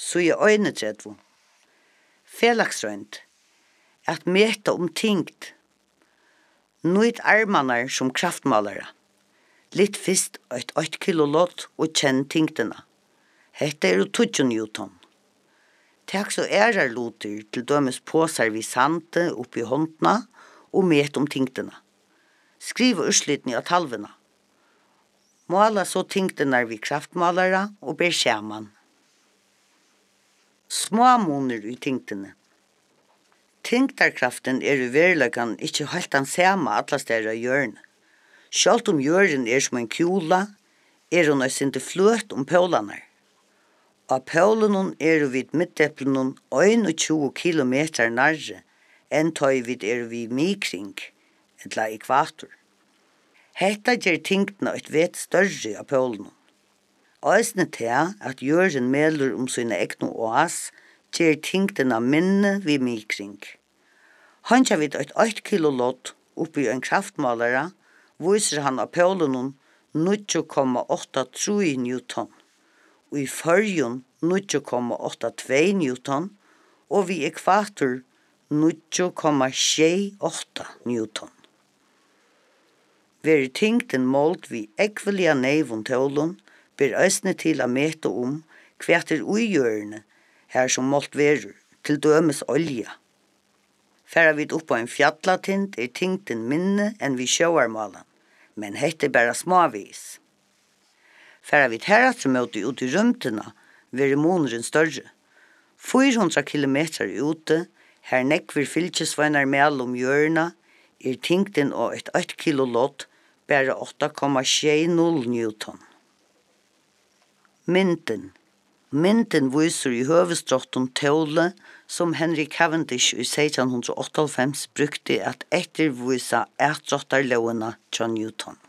så er øynetredvo. Felagsrønt. At meta tingt. Nøyt armanar som kraftmalare. Litt fyrst 8 kilolott og kjenn tingtena. Hetta 20 newton. Takk så luter til dømes påsar vi sante oppi håndna og met tingtena. Skriv urslitni av talvena. Måla så tingtena vi kraftmalare og ber skjerman. Småmoner i tingtene. Tingtarkraften i verlekan ikkje helt den samme alle steder i hjørnet. Sjalt hjørnen som en kjola, hun ikke fløt pålanar. Av pålen vid midteplen 21 kilometer nærre enn tøy vid vid mikring, eller ekvator. Hetta gjør tingtene et vet større av pålen. Øysene til at hjørnen melder sine egne oas, gjør tingtene minne vid mikring. Han kjær vid 8 kilolott oppi en kraftmalare, viser han av pålen 9,83 newton, og i førjen 9,82 newton, og vid ekvator 9,68 newton. Veri tingten målt vid ekvelia neivun tålen, ber øysne til å mete kvæter ugjørende, her som målt verur, til dømes olja. Færa vid oppa en fjallatind tingten minne enn vi sjøarmalen, men hette bara småvis. Færa vid herratremåte ut i rymtena, veri moneren større. 400 kilometer ute, her nekver fylkesveinar mellom hjørna, tingten og 8 kilolott, bara 8,60 newton. Mynten viser i høvestrotten tåle som Henry Cavendish i 1698 brukte at ettervisa ertrottarlåna John Newton.